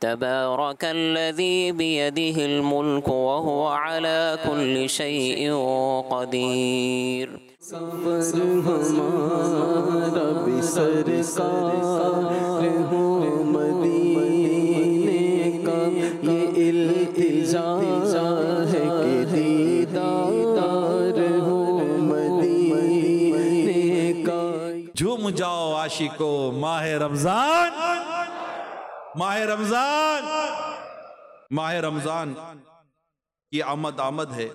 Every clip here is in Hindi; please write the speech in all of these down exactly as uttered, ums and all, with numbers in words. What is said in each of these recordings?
तबारकल्लज़ी बियदिहिल मुल्क व हुवा अला कुल्लि शैइन क़दीर। सफर हमारा भी सरकार हो मदीने का, ये इल्तिजा है कि दीदार हो मदीने का। झूम जाओ आशिको माह रमजान, माह रमजान, माह रमजान की आमद आमद है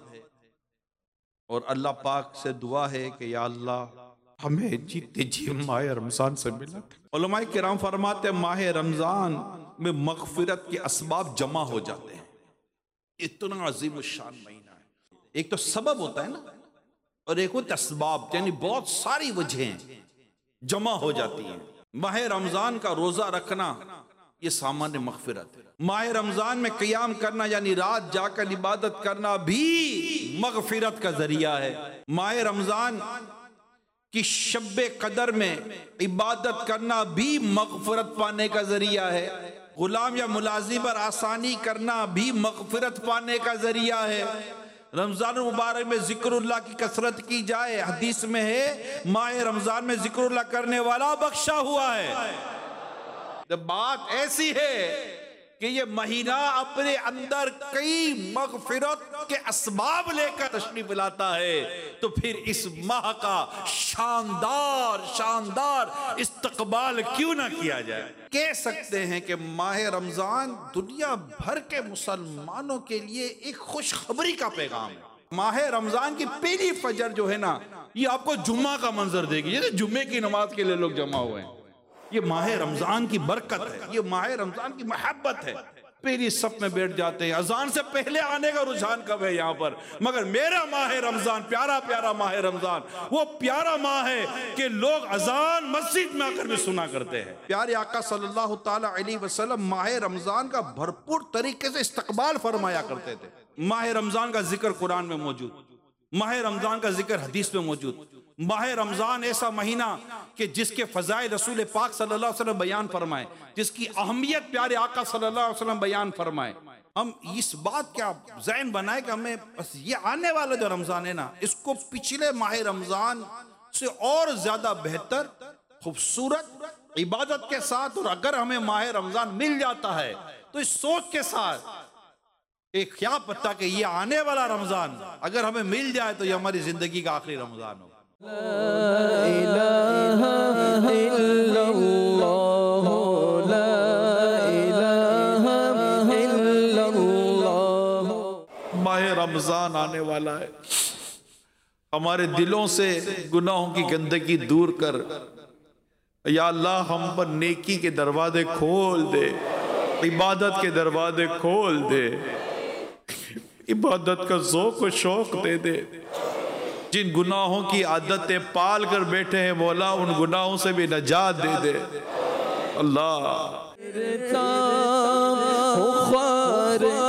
और अल्लाह पाक से दुआ है कि या अल्लाह हमें जीते जी माह रमजान से मिला। उलमाए किराम फरमाते माह रमजान में मगफिरत के असबाब जमा हो जाते हैं। इतना अजीम शान महीना है। एक तो सबब होता है ना, और एक होता असबाब, यानी बहुत सारी वजहें जमा हो जाती हैं। माह रमजान का रोजा रखना ये सामान्य मगफिरत है। माह रमजान में क़ियाम करना यानी रात जाकर इबादत करना भी मगफिरत का जरिया है। माह रमजान की शब्बे कदर में इबादत करना भी मगफिरत पाने का जरिया है। गुलाम या मुलाजिम पर आसानी करना भी मगफिरत पाने का जरिया है। रमजान मुबारक में जिक्रुल्लाह की कसरत की जाए, हदीस में है माह रमजान में जिक्रुल्लाह करने वाला बख्शा हुआ है। जब बात ऐसी है कि ये महीना अपने अंदर कई मगफिरत के असबाब लेकर तशरीफ लाता है, तो फिर इस माह का शानदार शानदार इस्तकबाल क्यों ना किया जाए। कह सकते हैं कि माह रमजान दुनिया भर के मुसलमानों के लिए एक खुशखबरी का पैगाम है। माह रमजान की पहली फजर जो है ना, ये आपको जुम्मा का मंजर देगी, जैसे जुम्मे की नमाज के लिए लोग जमा हुए हैं। ये माह रमजान की बरकत है, ये माह रमजान की मोहब्बत है। पहली सफ में बैठ जाते हैं। अजान से पहले आने का रुझान कब है यहाँ पर, मगर मेरा माह रमजान प्यारा प्यारा माह रमजान वो प्यारा माह है कि लोग अजान मस्जिद में आकर भी सुना करते हैं। प्यारे आका सल्लल्लाहु ताला अलैहि वसल्लम माह रमजान का भरपूर तरीके से इस्तकबाल फरमाया करते थे। माह रमजान का जिक्र कुरान में मौजूद, माह रमजान का जिक्र हदीस में मौजूद। माह रमजान ऐसा महीना कि जिसके फजाइल रसूल पाक सल्लल्लाहु अलैहि वसल्लम बयान फरमाए, जिसकी अहमियत प्यारे आका सल्लल्लाहु अलैहि वसल्लम बयान फरमाए। हम इस बात का ज़हन बनाए कि हमें बस ये आने वाला जो रमजान है ना, इसको पिछले माह रमजान से और ज्यादा बेहतर खूबसूरत इबादत के साथ, और अगर हमें माह रमजान मिल जाता है तो इस सोच के साथ एक क्या पता कि ये आने वाला रमजान अगर हमें मिल जाए तो ये हमारी जिंदगी का आखिरी रमजान हो। ला इलाहा इल्लल्लाह, ला इलाहा इल्लल्लाह। माह रमजान आने वाला है, हमारे दिलों से गुनाहों की गंदगी दूर कर। या अल्लाह हम पर नेकी के दरवाजे खोल दे, इबादत के दरवाजे खोल दे, इबादत का ज़ौक़ व शौक़ दे दे। जिन गुनाहों की आदतें पाल कर बैठे हैं मौला, उन गुनाहों से भी नजात दे दे अल्लाह।